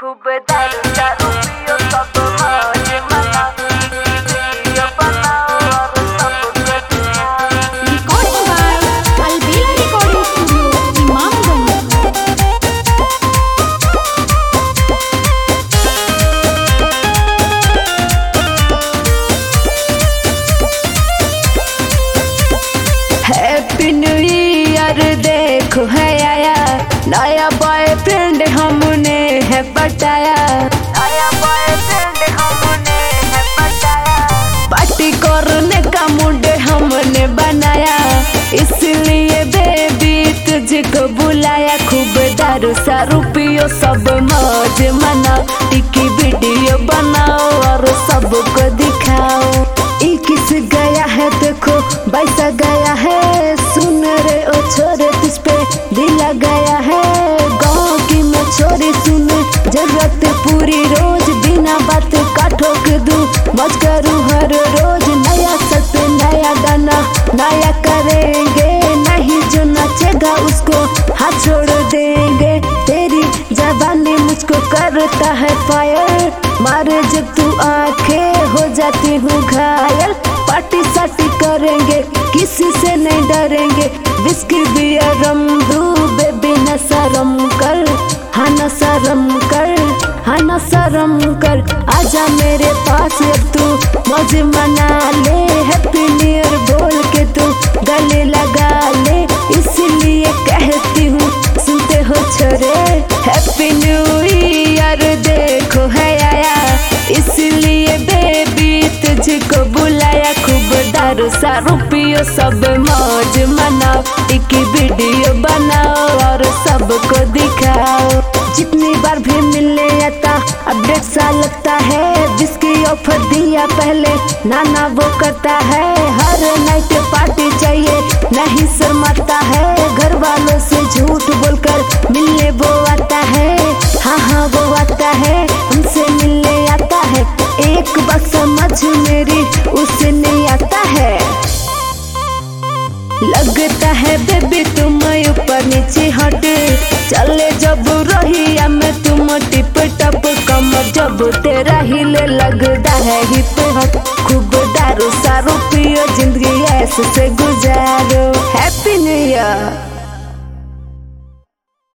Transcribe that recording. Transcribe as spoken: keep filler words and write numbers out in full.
खूब दारू दारू पियो सब मौज मनाओ, वीडियो बनाओ और सबको दिखाओ। Recording by Alvila Recording Studio, Imamganj। Happy new year देखो है आया, नया बॉयफ्रेंड हमने है पटाया, नया बॉयफ्रेंड हमने है पटाया। पार्टी करने का मूड हमने बनाया, इसलिए बेबी तुझको बुलाया। खूब दारू सारू पियो सब मौज मनाओ, टिकी वीडियो बनाओ और सबको दिखाओ। इक्कीस गया है देखो बाईस गया है, सुन रे ओ छोरे तुझ पे दिल गया है। गाँव की मैं छोरी सुन, जरूरत पूरी रोज बिना बात का ठोक दूं, मौज करूं हर रोज। नया सत नया गाना नया करेंगे, नहीं जो नचेगा उसको हाथ छोड़ देंगे। तेरी जवानी मुझको करता है फायर, मारे जब तू आंखें हो जाती हूँ घायल। पार्टी साटी करेंगे किसी से नहीं डरेंगे, विस्की बियर रम दू बेबी न शर्म कर, हाँ न शर्म कर, हाँ न शर्म कर। आजा मेरे पास अब तू मौज मना ले, हैप्पी न्यू ईयर बोल के तू गले लगा ले। इसलिए कहती हूँ सुनते हो छोरे, हैप्पी न्यू ईयर देखो है आया, इसलिए बेबी तुझको बुलाया। खूब दारू सारू पियो सब मौज मनाओ, एक वीडियो बनाओ और सबको दिखाओ। जितनी बार भी मिलने आता अपडेट सा लगता है, जिसकी ऑफर दिया पहले नाना वो करता है। हर नाइट पार्टी चाहिए नहीं शर्माता है, घर वालों से झूठ बोलकर मिलने वो आता है। हाँ हाँ वो आता है, हमसे मिलने आता है। एक बात समझ मेरी उसे नहीं आता है, लगता है बेबी तुम ऊपर नीचे हटे, चले जब रही में तुम टिप टप कमर, जब तेरा हिले लगता है हिप हप। खूब दारू सारू पियो जिंदगी ऐसे से गुजारो, हैप्पी न्यू ईयर।